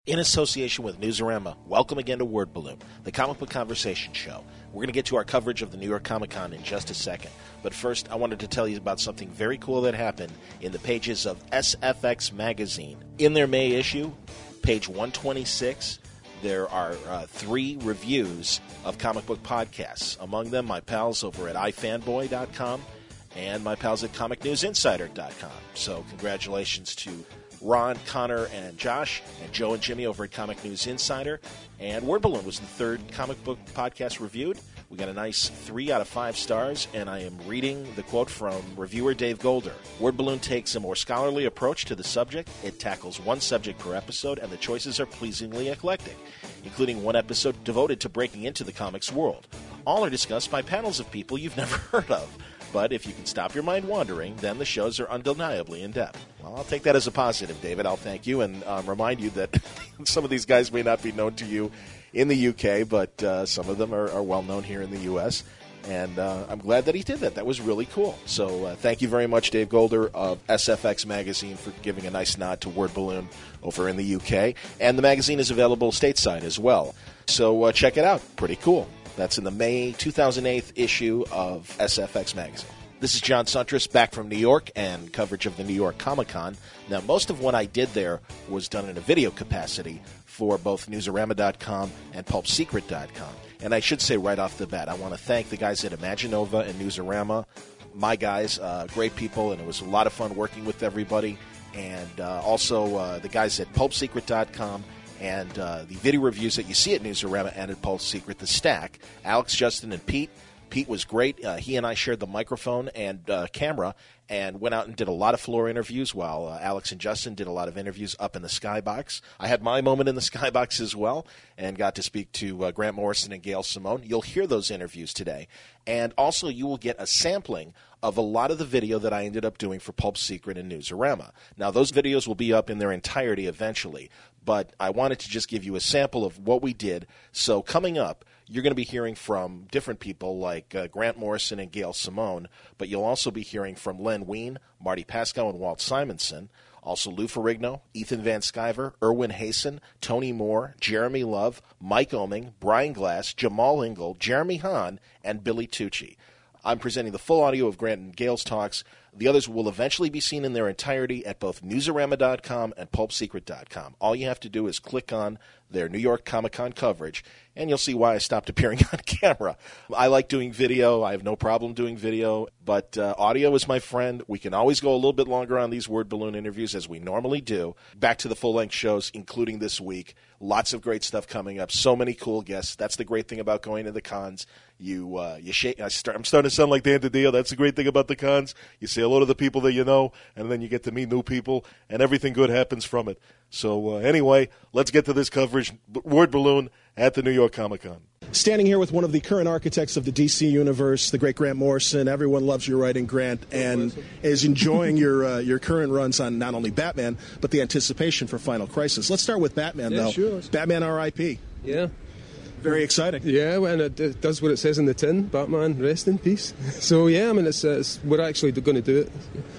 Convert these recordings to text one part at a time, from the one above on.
In association with Newsarama, welcome again to Word Balloon, the comic book conversation show. We're going to get to our coverage of the New York Comic Con in just a second. But first, I wanted to tell you about something very cool that happened in the pages of SFX Magazine. In their May issue, page 126, there are 3 reviews of comic book podcasts. Among them, my pals over at ifanboy.com and my pals at comicnewsinsider.com. So congratulations to Ron, Connor, and Josh, and Joe and Jimmy over at Comic News Insider. And Word Balloon was the 3rd comic book podcast reviewed. We got a nice 3 out of 5 stars, and I am reading the quote from reviewer Dave Golder. Word Balloon takes a more scholarly approach to the subject. It tackles one subject per episode, and the choices are pleasingly eclectic, including one episode devoted to breaking into the comics world. All are discussed by panels of people you've never heard of. But if you can stop your mind wandering, then the shows are undeniably in-depth. Well, I'll take that as a positive, David. I'll thank you and remind you that some of these guys may not be known to you in the UK, but some of them are well-known here in the U.S., and I'm glad that he did that. That was really cool. So thank you very much, Dave Golder of SFX Magazine, for giving a nice nod to Word Balloon over in the UK. And the magazine is available stateside as well. So check it out. Pretty cool. That's in the May 2008 issue of SFX Magazine. This is John Suntress back from New York and coverage of the New York Comic Con. Now, most of what I did there was done in a video capacity for both Newsarama.com and PulpSecret.com. And I should say right off the bat, I want to thank the guys at Imaginova and Newsarama, my guys, great people, and it was a lot of fun working with everybody. And also the guys at PulpSecret.com. And the video reviews that you see at Newsarama and at Pulp Secret, the stack, Alex, Justin, and Pete. Pete was great. He and I shared the microphone and camera and went out and did a lot of floor interviews while Alex and Justin did a lot of interviews up in the skybox. I had my moment in the skybox as well and got to speak to Grant Morrison and Gail Simone. You'll hear those interviews today. And also you will get a sampling of a lot of the video that I ended up doing for Pulp Secret and Newsarama. Now, those videos will be up in their entirety eventually, but I wanted to just give you a sample of what we did. So coming up, you're going to be hearing from different people like Grant Morrison and Gail Simone, but you'll also be hearing from Len Wein, Marty Pascoe, and Walt Simonson. Also Lou Ferrigno, Ethan Van Sciver, Erwin Hasen, Tony Moore, Jeremy Love, Mike Oming, Brian Glass, Jamal Ingle, Jeremy Hahn, and Billy Tucci. I'm presenting the full audio of Grant and Gail's talks. The others will eventually be seen in their entirety at both Newsarama.com and PulpSecret.com. All you have to do is click on their New York Comic Con coverage, and you'll see why I stopped appearing on camera. I like doing video. I have no problem doing video, but audio is my friend. We can always go a little bit longer on these Word Balloon interviews, as we normally do. Back to the full-length shows, including this week. Lots of great stuff coming up. So many cool guests. That's the great thing about going to the cons. You shake. I'm starting to sound like Dan DiDio. That's the great thing about the cons. You say hello to the people that you know, and then you get to meet new people, and everything good happens from it. So anyway, let's get to this coverage. Word Balloon at the New York Comic Con. Standing here with one of the current architects of the DC Universe, the great Grant Morrison. Everyone loves your writing, Grant, and is enjoying your current runs on not only Batman, but the anticipation for Final Crisis. Let's start with Batman, though. Sure. Batman R.I.P. Yeah. Very exciting. Yeah, well, and it does what it says in the tin, Batman, rest in peace. So, yeah, I mean, we're actually going to do it.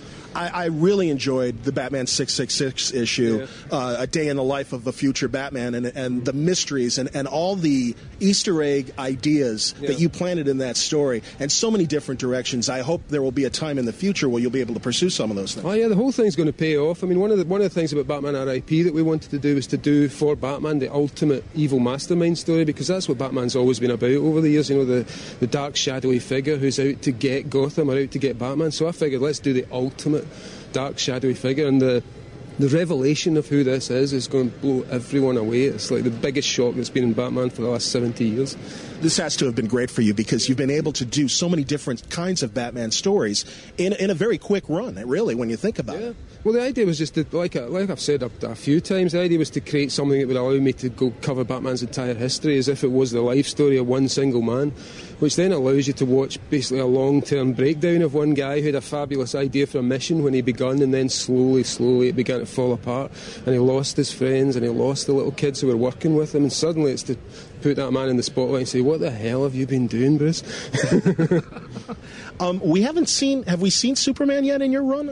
I really enjoyed the Batman 666 issue, A Day in the Life of a Future Batman, and the mysteries and all the Easter egg ideas that you planted in that story, and so many different directions. I hope there will be a time in the future where you'll be able to pursue some of those things. Oh, yeah, the whole thing's going to pay off. I mean, one of the things about Batman R.I.P. that we wanted to do was to do for Batman the ultimate evil mastermind story, because that's what Batman's always been about over the years, you know, the dark, shadowy figure who's out to get Gotham or out to get Batman. So I figured, let's do the ultimate dark, shadowy figure, and the revelation of who this is going to blow everyone away. It's like the biggest shock that's been in Batman for the last 70 years. This has to have been great for you because you've been able to do so many different kinds of Batman stories in a very quick run, really, when you think about it. Well, the idea was just to, like I've said a few times, the idea was to create something that would allow me to go cover Batman's entire history as if it was the life story of one single man, which then allows you to watch basically a long-term breakdown of one guy who had a fabulous idea for a mission when he begun, and then slowly it began to fall apart, and he lost his friends, and he lost the little kids who were working with him, and suddenly it's to put that man in the spotlight and say, what the hell have you been doing, Bruce? Have we seen Superman yet in your run?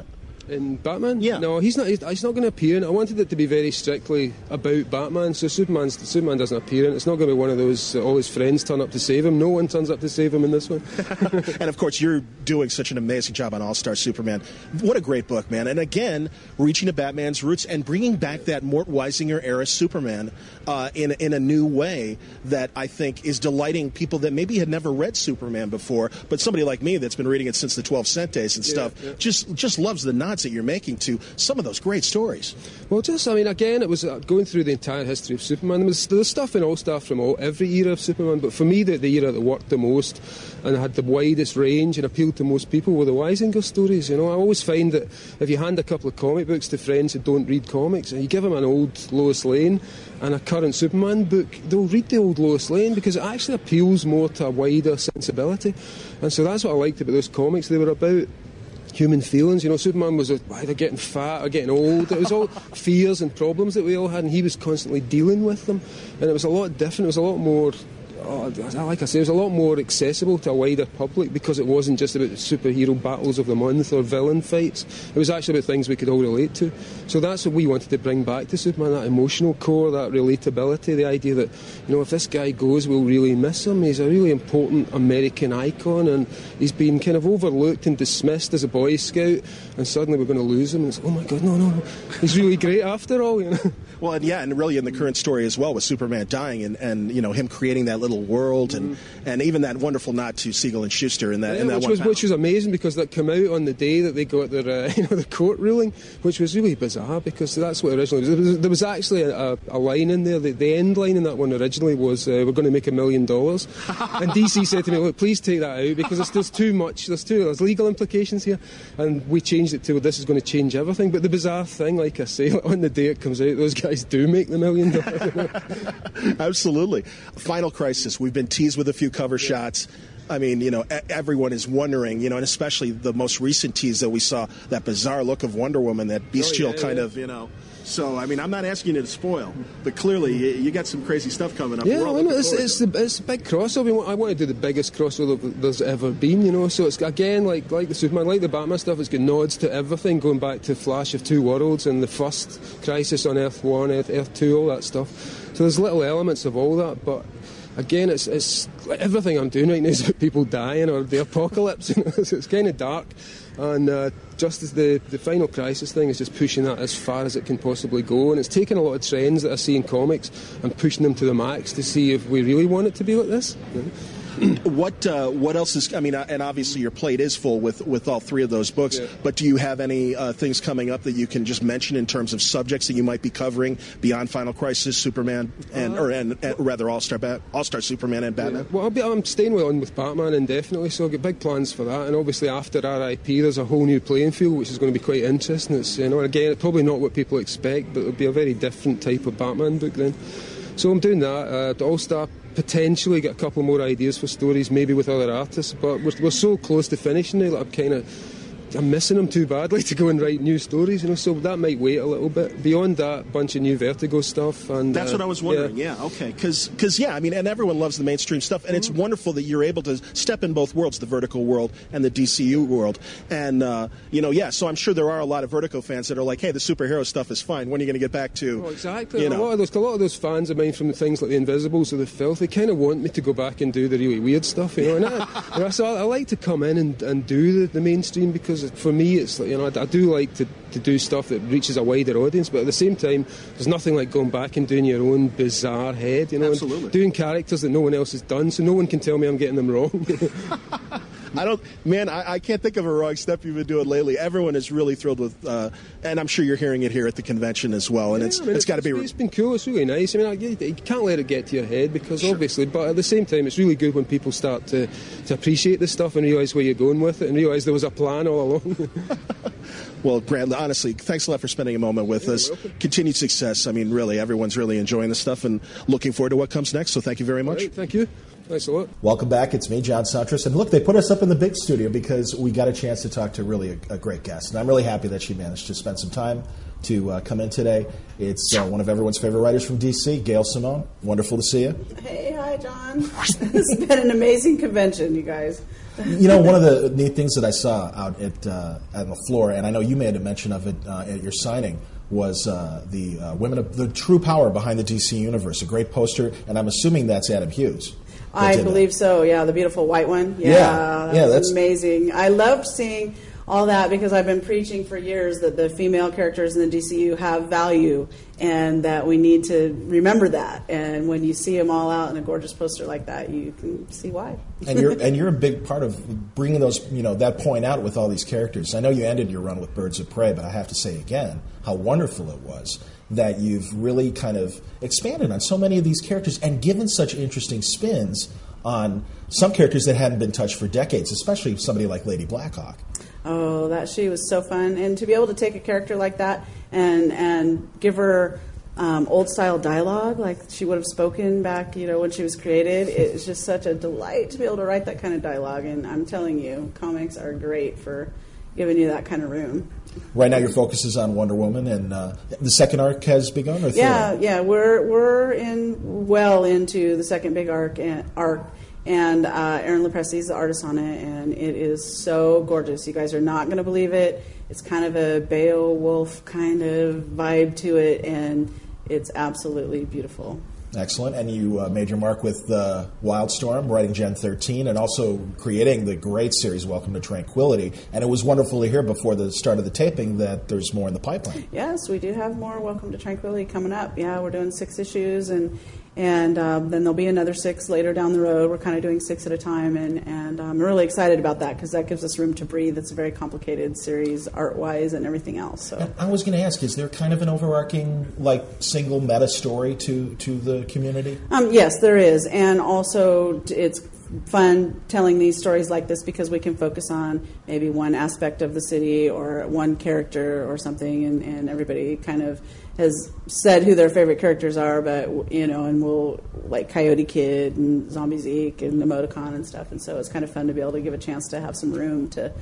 In Batman? Yeah. No, he's not going to appear in it. I wanted it to be very strictly about Batman, so Superman doesn't appear in it. It's not going to be one of those, all his friends turn up to save him. No one turns up to save him in this one. And, of course, you're doing such an amazing job on All-Star Superman. What a great book, man. And, again, reaching to Batman's roots and bringing back that Mort Weisinger-era Superman in a new way that I think is delighting people that maybe had never read Superman before, but somebody like me that's been reading it since the 12 Cent days and stuff just loves the nods that you're making to some of those great stories. Well, again, it was going through the entire history of Superman. There was stuff in All-Star from every era of Superman, but for me, the era that worked the most and had the widest range and appealed to most people were the Weisinger stories. I always find that if you hand a couple of comic books to friends who don't read comics, and you give them an old Lois Lane and a current Superman book, they'll read the old Lois Lane because it actually appeals more to a wider sensibility. And so that's what I liked about those comics. They were about human feelings. Superman was either getting fat or getting old. It was all fears and problems that we all had, and he was constantly dealing with them. And it was a lot different. It was a lot more, like I say, it was a lot more accessible to a wider public because it wasn't just about superhero battles of the month or villain fights. It was actually about things we could all relate to. So that's what we wanted to bring back to Superman, that emotional core, that relatability, the idea that, if this guy goes, we'll really miss him. He's a really important American icon, and he's been kind of overlooked and dismissed as a Boy Scout, and suddenly we're going to lose him. And it's, oh my God, no. He's really great after all, Well, and really in the current story as well, with Superman dying and him creating that little world and even that wonderful nod to Siegel and Schuster in that which was amazing because that came out on the day that they got their the court ruling, which was really bizarre because that's what originally was. There was actually a line in there. The end line in that one originally was we're going to make $1 million, and DC said to me, look, please take that out because there's too much. There's legal implications here, and we changed it to this is going to change everything. But the bizarre thing, like I say, on the day it comes out, those guys do make the $1 million. Absolutely. Final Crisis. We've been teased with a few cover shots. I mean, everyone is wondering, and especially the most recent tease that we saw, that bizarre look of Wonder Woman, that bestial kind of, So, I mean, I'm not asking you to spoil, but clearly you got some crazy stuff coming up. Yeah, it's a big crossover. I want to do the biggest crossover there's ever been, So it's, again, like the Superman, like the Batman stuff, it's got nods to everything, going back to Flash of Two Worlds and the first Crisis on Earth 1, Earth 2, all that stuff. So there's little elements of all that, but again, it's everything I'm doing right now is about people dying or the apocalypse. So it's kind of dark, and just as the Final Crisis thing is just pushing that as far as it can possibly go, and it's taking a lot of trends that I see in comics and pushing them to the max to see if we really want it to be like this. What else is? I mean, and obviously your plate is full with all three of those books. Yeah. But do you have any things coming up that you can just mention in terms of subjects that you might be covering beyond Final Crisis, Superman, and rather All-Star Superman and Batman? Yeah. Well, I'm staying on with Batman indefinitely, so I've got big plans for that. And obviously after R.I.P. there's a whole new playing field, which is going to be quite interesting. It's again, it's probably not what people expect, but it'll be a very different type of Batman book then. So I'm doing that. The All-Star, potentially get a couple more ideas for stories, maybe with other artists, but we're so close to finishing now that I'm missing them too badly to go and write new stories, so that might wait a little bit. Beyond that, a bunch of new Vertigo stuff. And that's what I was wondering, okay. Because I mean, and everyone loves the mainstream stuff, and it's wonderful that you're able to step in both worlds, the Vertigo world and the DCU world. And, so I'm sure there are a lot of Vertigo fans that are like, hey, the superhero stuff is fine. When are you going to get back to... Oh, exactly. A lot of those fans of mine from the things like the Invisibles or the Filth, they kind of want me to go back and do the really weird stuff, And so I like to come in and do the mainstream because for me it's like, I do like to do stuff that reaches a wider audience, but at the same time there's nothing like going back and doing your own bizarre head, Absolutely. And doing characters that no one else has done, so no one can tell me I'm getting them wrong. I can't think of a wrong step you've been doing lately. Everyone is really thrilled with, and I'm sure you're hearing it here at the convention as well. And it's got to be. It's been cool. It's really nice. I mean, you can't let it get to your head because obviously, but at the same time, it's really good when people start to appreciate this stuff and realise where you're going with it and realise there was a plan all along. Well, Grant, honestly, thanks a lot for spending a moment with us. Welcome. Continued success. I mean, really, everyone's really enjoying this stuff and looking forward to what comes next. So thank you very much. Right, thank you. Thanks a lot. Welcome back. It's me, John Suntress. And look, they put us up in the big studio because we got a chance to talk to really a great guest. And I'm really happy that she managed to spend some time to come in today. It's one of everyone's favorite writers from D.C., Gail Simone. Wonderful to see you. Hey, hi, John. It's been an amazing convention, you guys. You know, one of the neat things that I saw out at on the floor, and I know you made a mention of it at your signing, was the Women of the True Power Behind the DC Universe, a great poster, and I'm assuming that's Adam Hughes. I believe so, yeah, the beautiful white one. Yeah, that's amazing. I loved seeing all that because I've been preaching for years that the female characters in the DCU have value and that we need to remember that. And when you see them all out in a gorgeous poster like that, you can see why. And you're a big part of bringing those, that point out with all these characters. I know you ended your run with Birds of Prey, but I have to say again how wonderful it was that you've really kind of expanded on so many of these characters and given such interesting spins on some characters that hadn't been touched for decades, especially somebody like Lady Blackhawk. Oh, she was so fun. And to be able to take a character like that and give her old-style dialogue like she would have spoken back, when she was created, it's just such a delight to be able to write that kind of dialogue. And I'm telling you, comics are great for giving you that kind of room. Right now, your focus is on Wonder Woman, and the second arc has begun. Or yeah, we're well into the second big arc, and Aaron Lepresti is the artist on it, and it is so gorgeous. You guys are not going to believe it. It's kind of a Beowulf kind of vibe to it, and it's absolutely beautiful. Excellent. And you made your mark with Wildstorm, writing Gen 13, and also creating the great series Welcome to Tranquility. And it was wonderful to hear before the start of the taping that there's more in the pipeline. Yes, we do have more Welcome to Tranquility coming up. Yeah, we're doing 6 issues, and then there'll be another 6 later down the road. We're kind of doing 6 at a time, and I'm really excited about that because that gives us room to breathe. It's a very complicated series art-wise and everything else. So and I was going to ask, is there kind of an overarching, single meta story to the community? Yes, there is, and also it's fun telling these stories like this because we can focus on maybe one aspect of the city or one character or something, and everybody kind of has said who their favorite characters are, but and we'll like Coyote Kid and Zombie Zeke and Emoticon and stuff, and so it's kind of fun to be able to give a chance to have some room to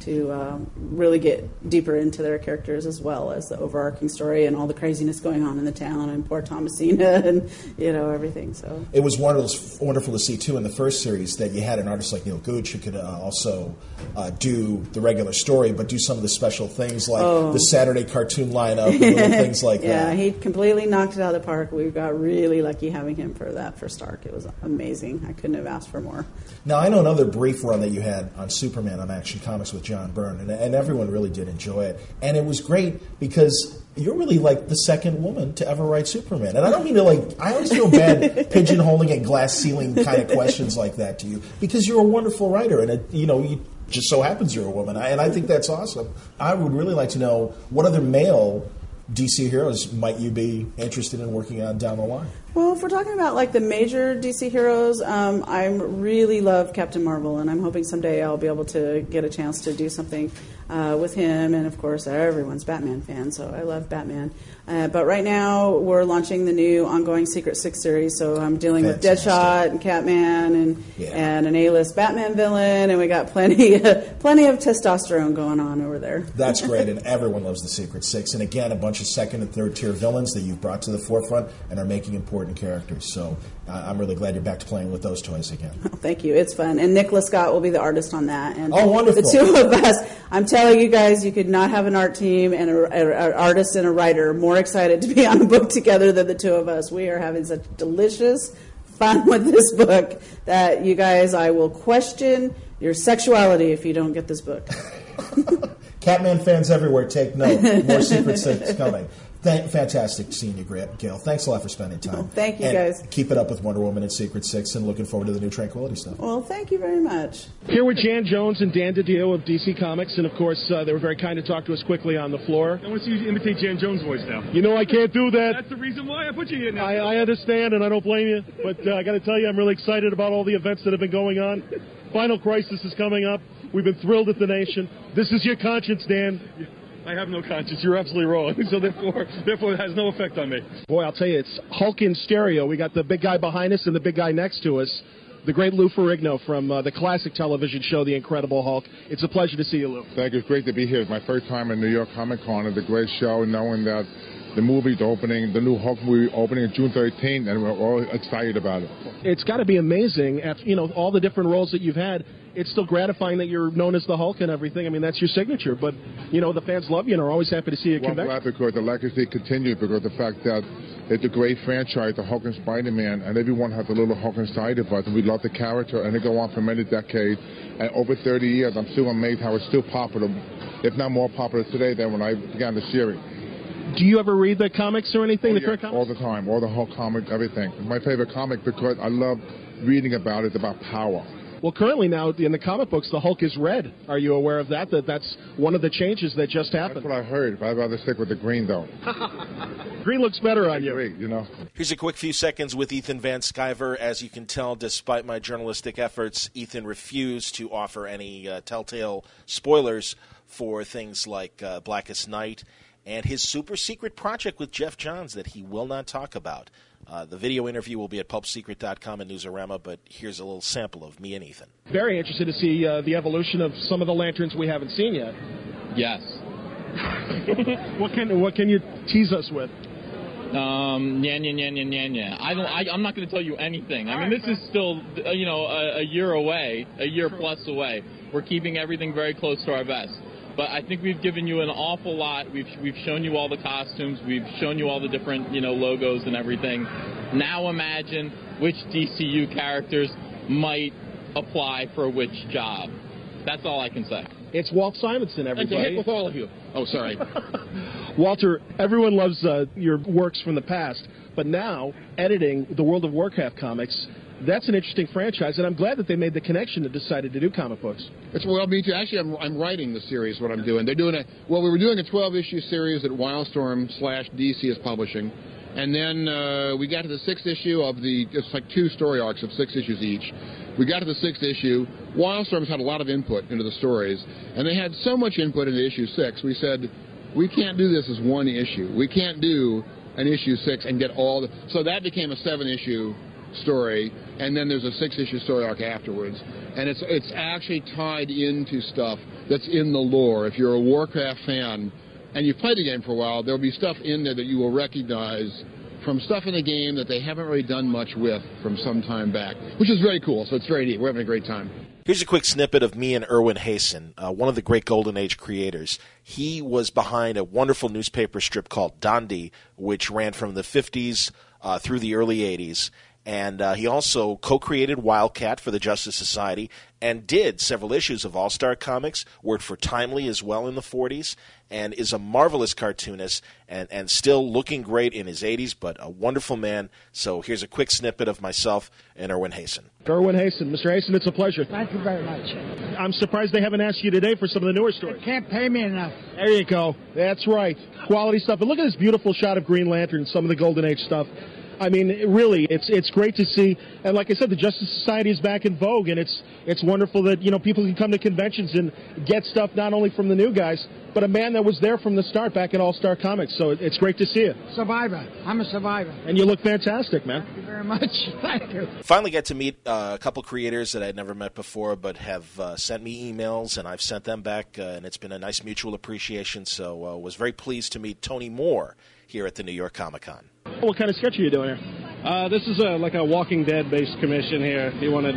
really get deeper into their characters as well as the overarching story and all the craziness going on in the town and poor Thomasina and everything. So it was wonderful to see too in the first series that you had an artist like Neil Gooch who could also do the regular story, but do some of the special things like the Saturday cartoon lineup and little things like that. Yeah, he completely knocked it out of the park. We got really lucky having him for that first arc. It was amazing. I couldn't have asked for more. Now, I know another brief run that you had on Superman on Action Comics with John Byrne, and everyone really did enjoy it. And it was great because you're really like the second woman to ever write Superman. And I don't mean to I always feel bad pigeonholing and glass ceiling kind of questions like that to you because you're a wonderful writer, and you just so happens you're a woman, and I think that's awesome. I would really like to know what other male DC heroes might you be interested in working on down the line? Well, if we're talking about the major DC heroes, I really love Captain Marvel, and I'm hoping someday I'll be able to get a chance to do something with him. And of course, everyone's Batman fan, so I love Batman. But right now, we're launching the new ongoing Secret Six series, so I'm dealing with Deadshot and Catman and an A-list Batman villain, and we got plenty of testosterone going on over there. That's great, and everyone loves the Secret Six. And again, a bunch of second and third tier villains that you've brought to the forefront and are making important characters. So I'm really glad you're back to playing with those toys again. Oh, thank you. It's fun. And Nicholas Scott will be the artist on that. And wonderful. The two of us, I'm telling you guys, you could not have an art team and an artist and a writer more excited to be on a book together than the two of us. We are having such delicious fun with this book that you guys, I will question your sexuality if you don't get this book. Catman fans everywhere, take note. More Secret Six coming. Fantastic seeing you, Gail. Thanks a lot for spending time. Thank you, and guys. Keep it up with Wonder Woman and Secret Six, and looking forward to the new Tranquility stuff. Well, thank you very much. Here with Jan Jones and Dan DiDio of DC Comics, and of course, they were very kind to talk to us quickly on the floor. I want to see you imitate Jan Jones' voice now. I can't do that. That's the reason why I put you here now. I understand, and I don't blame you, but I got to tell you, I'm really excited about all the events that have been going on. Final Crisis is coming up. We've been thrilled at the nation. This is your conscience, Dan. I have no conscience. You're absolutely wrong. So therefore, it has no effect on me. Boy, I'll tell you, it's Hulk in stereo. We got the big guy behind us and the big guy next to us, the great Lou Ferrigno from the classic television show, The Incredible Hulk. It's a pleasure to see you, Lou. Thank you. It's great to be here. It's my first time at New York Comic Con. It's a great show, knowing that the movie's opening, the new Hulk movie opening on June 13th, and we're all excited about it. It's got to be amazing, after, all the different roles that you've had. It's still gratifying that you're known as the Hulk and everything. I mean, that's your signature. But, the fans love you and are always happy to see you come back. I'm glad because the legacy continues, because the fact that it's a great franchise, the Hulk and Spider-Man, and everyone has a little Hulk inside of us, and we love the character, and they go on for many decades. And over 30 years, I'm still amazed how it's still popular, if not more popular today than when I began the series. Do you ever read the comics or anything? Current comics? All the time, all the Hulk comics, everything. It's my favorite comic because I love reading about it. It's about power. Well, currently now in the comic books, the Hulk is red. Are you aware of that? That's one of the changes that just happened. That's what I heard, but I'd rather stick with the green, though. Green looks better on you. Great, Here's a quick few seconds with Ethan Van Sciver. As you can tell, despite my journalistic efforts, Ethan refused to offer any telltale spoilers for things like Blackest Night and his super secret project with Jeff Johns that he will not talk about. The video interview will be at pulpsecret.com and Newsarama, but here's a little sample of me and Ethan. Very interested to see the evolution of some of the lanterns we haven't seen yet. Yes. What can you tease us with? I'm not going to tell you anything. I mean, this is still, a year away, a year plus away. We're keeping everything very close to our vest. But I think we've given you an awful lot. We've shown you all the costumes. We've shown you all the different, logos and everything. Now imagine which DCU characters might apply for which job. That's all I can say. It's Walt Simonson, everybody. And to heck with all of you. Oh, sorry. Walter, everyone loves your works from the past, but now editing the World of Warcraft comics, that's an interesting franchise, and I'm glad that they made the connection and decided to do comic books. Well, me too. Actually, I'm writing the series, what I'm doing. They're doing we were doing a 12-issue series that Wildstorm/DC is publishing, and then we got to the 6th issue of it's like 2 story arcs of 6 issues each. We got to the 6th issue. Wildstorm's had a lot of input into the stories, and they had so much input into issue 6, we said, we can't do this as one issue. We can't do an issue 6 and get all the... So that became a 7-issue story, and then there's a 6-issue story arc afterwards, and it's actually tied into stuff that's in the lore. If you're a Warcraft fan and you've played the game for a while, there'll be stuff in there that you will recognize from stuff in the game that they haven't really done much with from some time back, which is very cool. So it's very neat. We're having a great time. Here's a quick snippet of me and Erwin Hasen, one of the great Golden Age creators. He was behind a wonderful newspaper strip called Dondi, which ran from the 50s through the early 80s. And he also co-created Wildcat for the Justice Society and did several issues of All-Star Comics, worked for Timely as well in the 40s, and is a marvelous cartoonist and still looking great in his 80s, but a wonderful man. So here's a quick snippet of myself and Erwin Hasen. Erwin Hasen. Mr. Hasen, it's a pleasure. Thank you very much. I'm surprised they haven't asked you today for some of the newer stories. They can't pay me enough. There you go. That's right. Quality stuff. And look at this beautiful shot of Green Lantern, some of the Golden Age stuff. I mean, really, it's great to see. And like I said, the Justice Society is back in vogue, and it's wonderful that, people can come to conventions and get stuff not only from the new guys, but a man that was there from the start back in All-Star Comics. So it's great to see you. Survivor. I'm a survivor. And you look fantastic, man. Thank you very much. Thank you. Finally got to meet a couple creators that I'd never met before, but have sent me emails, and I've sent them back, and it's been a nice mutual appreciation. So was very pleased to meet Tony Moore here at the New York Comic Con. What kind of sketch are you doing here? This is like a Walking Dead-based commission here. He wanted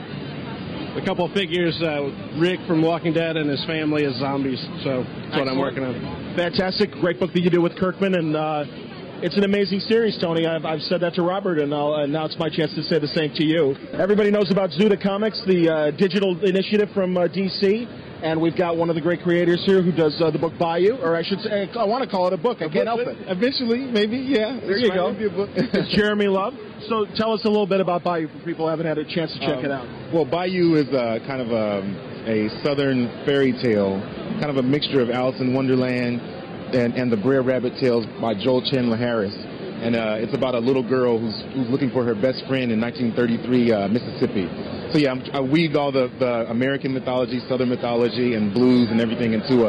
a couple of figures, Rick from Walking Dead and his family as zombies. So that's what I'm working on. Fantastic. Great book that you do with Kirkman, and it's an amazing series, Tony. I've said that to Robert, and now it's my chance to say the same to you. Everybody knows about Zuda Comics, the digital initiative from DC. And we've got one of the great creators here who does the book Bayou, or I should say, I want to call it a book. I can't help it. Eventually, maybe, yeah. There you go. It's Jeremy Love. So tell us a little bit about Bayou for people who haven't had a chance to check it out. Well, Bayou is kind of a southern fairy tale, kind of a mixture of Alice in Wonderland and the Brer Rabbit Tales by Joel Chandler Harris. And it's about a little girl who's looking for her best friend in 1933 Mississippi. So yeah, I weaved all the American mythology, Southern mythology, and blues and everything into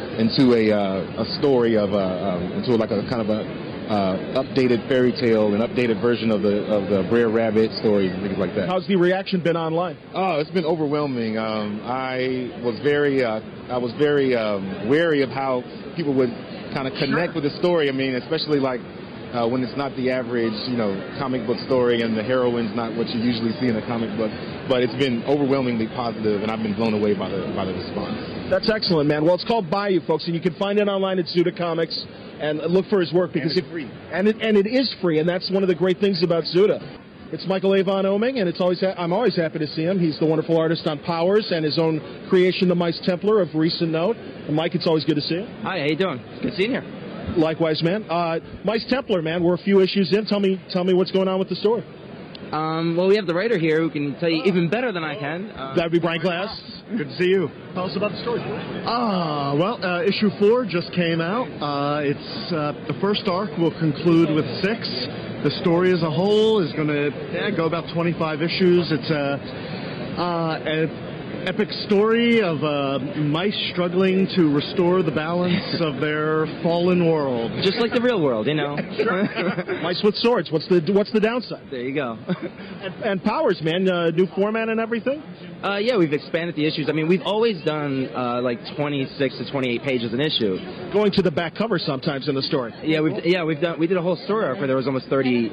a story of into like a kind of a updated fairy tale, an updated version of the Brer Rabbit stories and things like that. How's the reaction been online? Oh, it's been overwhelming. I was very wary of how people would kind of connect with the story. I mean, especially like when it's not the average, comic book story and the heroine's not what you usually see in a comic book. But it's been overwhelmingly positive, and I've been blown away by the response. That's excellent, man. Well, it's called Bayou, folks, and you can find it online at Zuda Comics and look for his work because it's free. And it is free, and that's one of the great things about Zuda. It's Michael Avon Oeming, and I'm always happy to see him. He's the wonderful artist on Powers and his own creation, The Mice Templar, of recent note. And Mike, it's always good to see you. Hi, how you doing? Good seeing you. Likewise, man. Mice Templar, man. We're a few issues in. Tell me what's going on with the story. Well, we have the writer here who can tell you even better than I can. That'd be Brian Glass. Good to see you. Tell us about the story. Issue 4 just came out. It's the first arc will conclude with 6. The story as a whole is going to go about 25 issues. It's an epic story of mice struggling to restore the balance of their fallen world. Just like the real world, Mice with swords. What's the downside? There you go. and Powers, man. New format and everything? Yeah, we've expanded the issues. I mean, we've always done like 26 to 28 pages an issue. Going to the back cover sometimes in the story. Yeah, we did a whole story arc where there was almost 30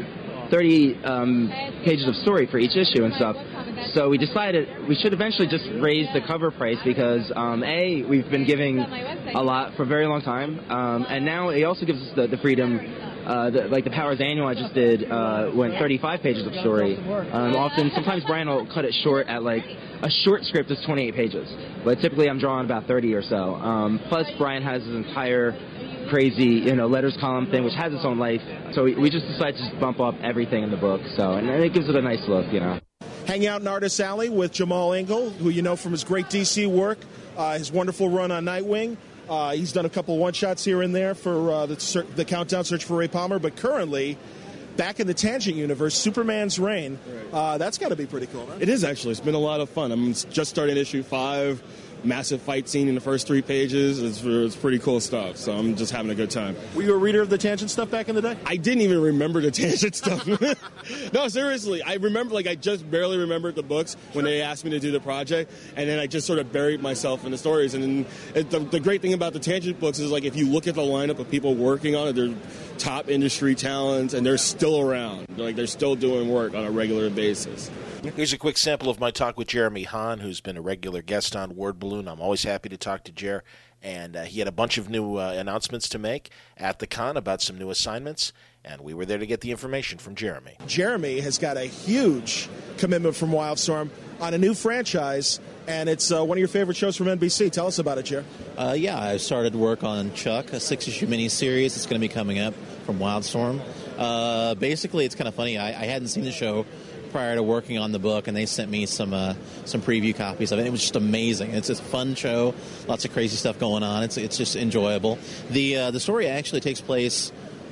pages of story for each issue and stuff. So we decided we should eventually just raise the cover price because we've been giving a lot for a very long time, and now it also gives us the freedom. Like the Powers Annual I just did went 35 pages of story. Sometimes Brian will cut it short at like a short script is 28 pages, but typically I'm drawing about 30 or so. Plus Brian has his entire crazy letters column thing which has its own life, so we just decided to just bump up everything in the book. So and it gives it a nice look. Hang out in Artist Alley with Jamal Engel, who you know from his great DC work, his wonderful run on Nightwing. He's done a couple one-shots here and there for the Countdown Search for Ray Palmer, but currently, back in the Tangent universe, Superman's Reign. That's got to be pretty cool, right? It is, actually. It's been a lot of fun. I'm just starting issue 5. Massive fight scene in the first 3 pages. It's pretty cool stuff, so I'm just having a good time. Were you a reader of the Tangent stuff back in the day? I didn't even remember the Tangent stuff. No, seriously. I remember, I just barely remembered the books when they asked me to do the project, and then I just sort of buried myself in the stories. And then the great thing about the Tangent books is, if you look at the lineup of people working on it, they're top industry talents, and they're still around. They're still doing work on a regular basis. Here's a quick sample of my talk with Jeremy Hahn, who's been a regular guest on Word Balloon. I'm always happy to talk to Jer, and he had a bunch of new announcements to make at the con about some new assignments, and we were there to get the information from Jeremy. Jeremy has got a huge commitment from Wildstorm on a new franchise, and it's one of your favorite shows from NBC. Tell us about it, Jer. Yeah, I started work on Chuck, a 6-issue miniseries. It's going to be coming up from Wildstorm. Basically, it's kind of funny. I hadn't seen the show prior to working on the book, and they sent me some preview copies of it. It was just amazing. It's a fun show, lots of crazy stuff going on. It's just enjoyable. The story actually takes place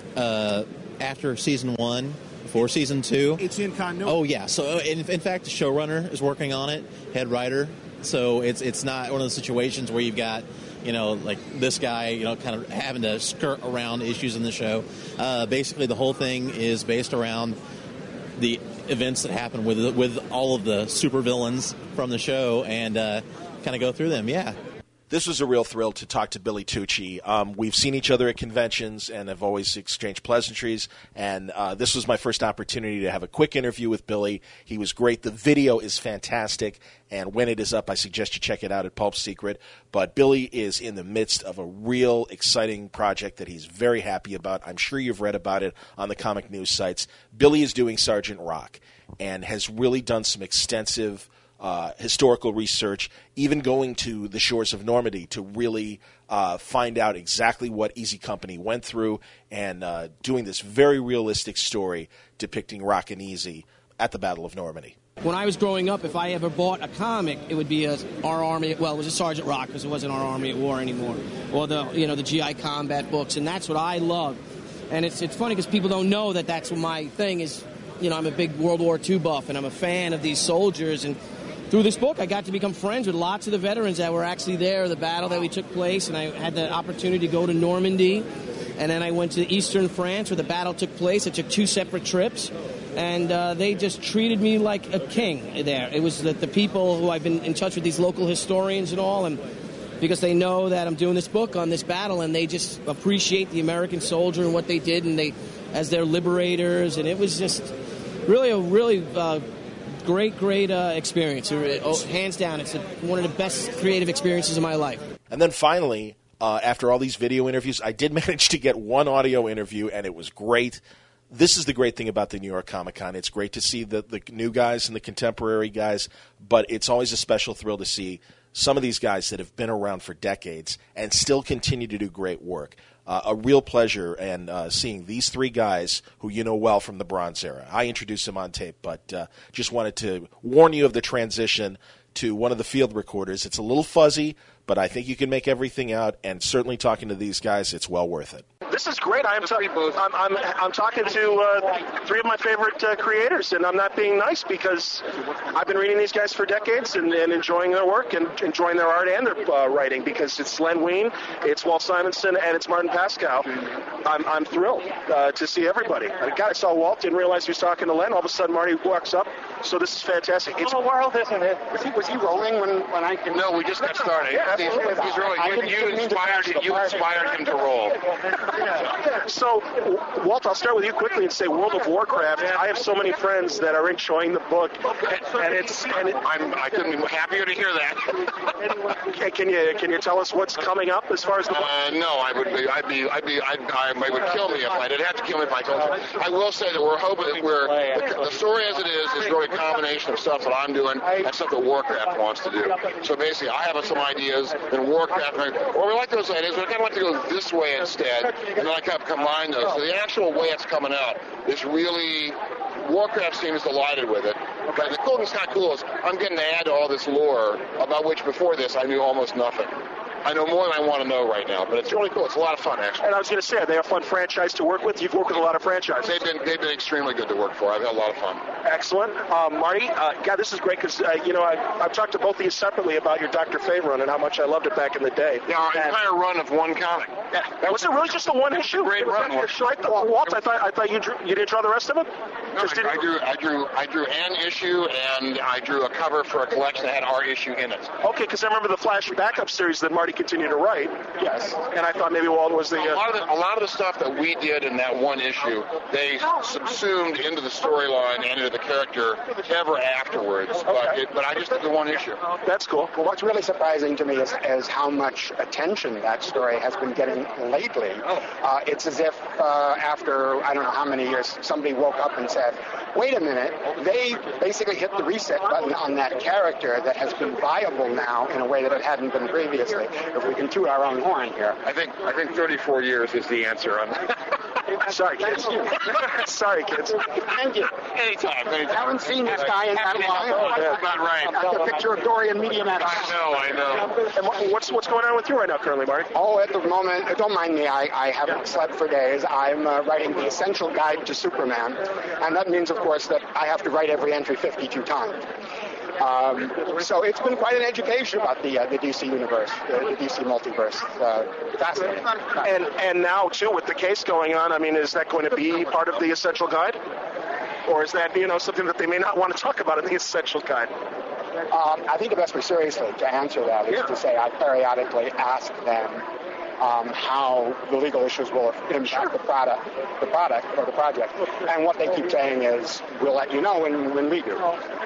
after season 1, before season 2. It's in continuity. Oh yeah. So in fact, the showrunner is working on it, head writer. So it's not one of those situations where you've got this guy kind of having to skirt around issues in the show. Basically, the whole thing is based around the events that happen with all of the supervillains from the show and kind of go through them. Yeah. This was a real thrill to talk to Billy Tucci. We've seen each other at conventions and have always exchanged pleasantries, and this was my first opportunity to have a quick interview with Billy. He was great. The video is fantastic, and when it is up, I suggest you check it out at Pulp Secret. But Billy is in the midst of a real exciting project that he's very happy about. I'm sure you've read about it on the comic news sites. Billy is doing Sergeant Rock and has really done some extensive historical research, even going to the shores of Normandy to really find out exactly what Easy Company went through, and doing this very realistic story depicting Rock and Easy at the Battle of Normandy. When I was growing up, if I ever bought a comic, it would be Our Army. Well, it was a Sergeant Rock because it wasn't Our Army at War anymore, or the GI Combat books, and that's what I love. And it's funny because people don't know that that's what my thing is. I'm a big World War II buff, and I'm a fan of these soldiers. And through this book, I got to become friends with lots of the veterans that were actually there, the battle that we took place, and I had the opportunity to go to Normandy, and then I went to eastern France where the battle took place. I took 2 separate trips, and they just treated me like a king there. It was the people who I've been in touch with, these local historians and all, and because they know that I'm doing this book on this battle, and they just appreciate the American soldier and what they did, and they as their liberators, and it was just really a great experience. Hands down, it's one of the best creative experiences of my life. And then finally, after all these video interviews, I did manage to get one audio interview, and it was great. This is the great thing about the New York Comic Con. It's great to see the new guys and the contemporary guys, but it's always a special thrill to see some of these guys that have been around for decades and still continue to do great work. A real pleasure and seeing these three guys who you know well from the Bronze Era. I introduced them on tape, but just wanted to warn you of the transition to one of the field recorders. It's a little fuzzy, but I think you can make everything out, and certainly talking to these guys, it's well worth it. This is great. I'm talking to three of my favorite creators, and I'm not being nice because I've been reading these guys for decades and enjoying their work and enjoying their art and their writing, because it's Len Wein, it's Walt Simonson, and it's Martin Pascal. I'm thrilled to see everybody. I saw Walt, didn't realize he was talking to Len. All of a sudden, Marty walks up. So this is fantastic. It's a world, isn't it? Was he rolling when I came? No, we just got started. Yeah, he's rolling. You inspired him to roll. So, Walt, I'll start with you quickly and say World of Warcraft. I have so many friends that are enjoying the book, and I couldn't be happier to hear that. Can you tell us what's coming up as far as the book? No, it would kill me if I did have to kill me if I told you. I will say that we're hoping that the story as it is really a combination of stuff that I'm doing and stuff that Warcraft wants to do. So basically, I have some ideas, and Warcraft, or we like those ideas, but I kind of like to go this way instead, and then I kind of combine those. So the actual way it's coming out is really, Warcraft seems delighted with it. But the cool thing's kind of cool is I'm getting to add to all this lore about which before this I knew almost nothing. I know more than I want to know right now, but it's really cool. It's a lot of fun, actually. And I was going to say, they're a fun franchise to work with. You've worked with a lot of franchises. They've been extremely good to work for. I've had a lot of fun. Excellent. Marty, God, this is great because, I've talked to both of you separately about your Dr. Fay run and how much I loved it back in the day. Yeah, our entire run of one comic. Yeah. Was it really just a one issue? Great run. Walt, I thought you didn't draw the rest of it? No, I drew an issue, and I drew a cover for a collection that had our issue in it. Okay, because I remember the Flash backup series that Marty continued to write. Yes. And I thought maybe Walt was the... A lot of the stuff that we did in that one issue, they subsumed into the storyline and into the character ever afterwards. Okay. But I just did the one issue. That's cool. Well, what's really surprising to me is how much attention that story has been getting lately. It's as if after, I don't know how many years, somebody woke up and said, wait a minute, they basically hit the reset button on that character that has been viable now in a way that it hadn't been previously. If we can toot our own horn here. I think 34 years is the answer on that. Sorry, kids. Sorry, kids. Thank you. Anytime. I haven't seen this guy in that while. That's about right. I've got a picture of Dorian Media Matters. I know. And what's going on with you right now currently, Marty? Oh, at the moment, don't mind me, I haven't slept for days. I'm writing the Essential Guide to Superman, and that means, of course, that I have to write every entry 52 times. So it's been quite an education about the DC universe, the DC multiverse. Fascinating. And now, too, with the case going on, I mean, is that going to be part of the Essential Guide? Or is that, something that they may not want to talk about in the Essential Guide? I think the best way, seriously, to answer that is to say I periodically ask them how the legal issues will impact the product or the project. And what they keep saying is, we'll let you know when we do.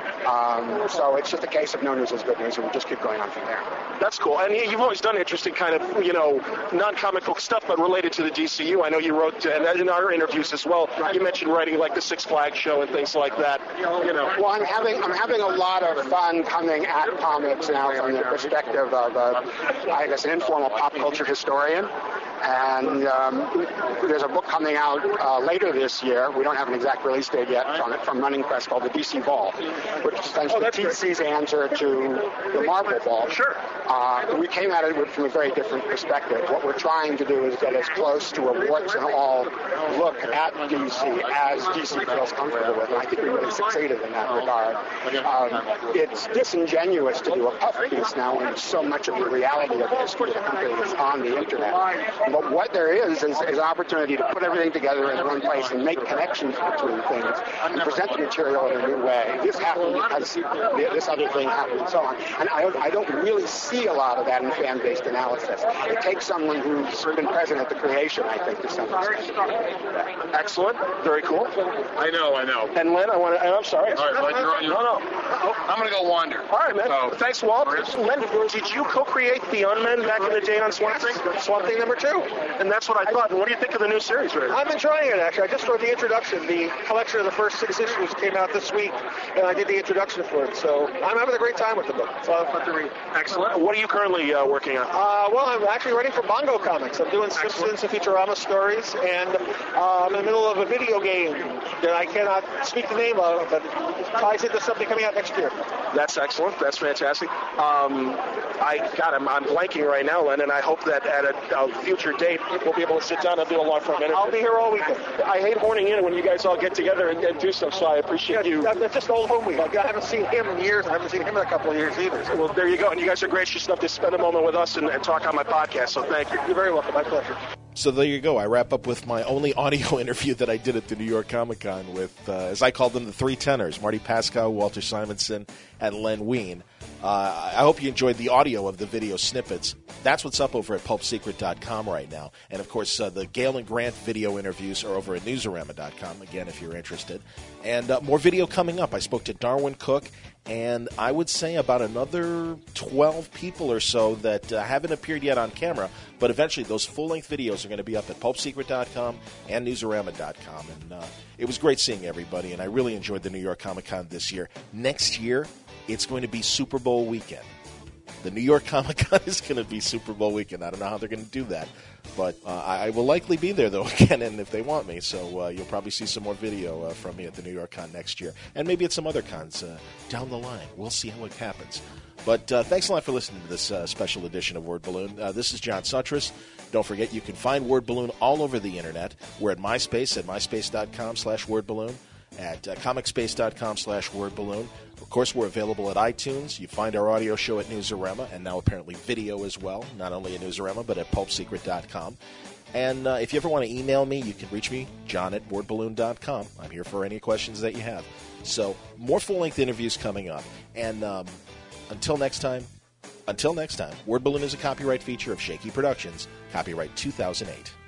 So it's just a case of no news is good news, and we just keep going on from there. That's cool. And you've always done interesting kind of, non-comic book stuff, but related to the DCU. I know you wrote, and in our interviews as well, you mentioned writing like the Six Flags show and things like that. Well, I'm having a lot of fun coming at comics now from the perspective of, I guess, an informal pop culture historian. And there's a book coming out later this year. We don't have an exact release date yet from Running Press called The DC Ball, which is essentially DC's answer to the Marvel Ball. Sure. We came at it from a very different perspective. What we're trying to do is get as close to a warts and all look at DC as DC feels comfortable with, and I think we really succeeded in that regard. It's disingenuous to do a puff piece now when so much of the reality of the history of the company is on the internet. But what there is an opportunity to put everything together in one place and make connections between things and present the material in a new way. This happened because this other thing happened and so on. And I don't really see a lot of that in fan-based analysis. It takes someone who's been present at the creation, I think, to some extent. Excellent. Very cool. I know. And Len, I'm sorry. All right, No. I'm going to go wander. All right, man. So, thanks, Walt. Len, did you co-create the Unmen back in the day on Swamp Thing? Swamp Thing number 2. And that's what I thought. And what do you think of the new series, Ray? I'm enjoying it, actually. I just wrote the introduction. The collection of the first 6 issues came out this week, and I did the introduction for it. So I'm having a great time with the book. It's a lot of fun to read. Excellent. What are you currently working on? Well, I'm actually writing for Bongo Comics. I'm doing Simpsons and Futurama stories, and I'm in the middle of a video game that I cannot speak the name of, but it ties into something coming out next year. That's excellent. That's fantastic. I'm blanking right now, Len, and I hope that at a future date we'll be able to sit down and do a long-form interview. I'll be here all weekend. I hate horning in when you guys all get together and do stuff, so I appreciate you. That's just old home week. I haven't seen him in years. I haven't seen him in a couple of years either. Well, there you go. And you guys are gracious enough to spend a moment with us and talk on my podcast, so thank you. You're very welcome. My pleasure. So there you go. I wrap up with my only audio interview that I did at the New York Comic Con with, as I called them, the 3 tenors, Marty Pascoe, Walter Simonson, and Len Wein. I hope you enjoyed the audio of the video snippets. That's what's up over at pulpsecret.com right now. And, of course, the Gale and Grant video interviews are over at newsarama.com, again, if you're interested. And more video coming up. I spoke to Darwin Cook, and I would say about another 12 people or so that haven't appeared yet on camera, but eventually those full-length videos are going to be up at pulpsecret.com and newsarama.com. And it was great seeing everybody, and I really enjoyed the New York Comic Con this year. Next year, it's going to be Super Bowl weekend. The New York Comic Con is going to be Super Bowl weekend. I don't know how they're going to do that, but I will likely be there, though, again, and if they want me. So you'll probably see some more video from me at the New York Con next year, and maybe at some other cons down the line. We'll see how it happens. But thanks a lot for listening to this special edition of Word Balloon. This is John Suttress. Don't forget, you can find Word Balloon all over the Internet. We're at MySpace at myspace.com/wordballoon, at comicspace.com/wordballoon. Of course, we're available at iTunes. You find our audio show at Newsarama, and now apparently video as well, not only at Newsarama, but at pulpsecret.com. And if you ever want to email me, you can reach me, john@wordballoon.com. I'm here for any questions that you have. So, more full-length interviews coming up. And until next time, Word Balloon is a copyright feature of Shaky Productions, copyright 2008.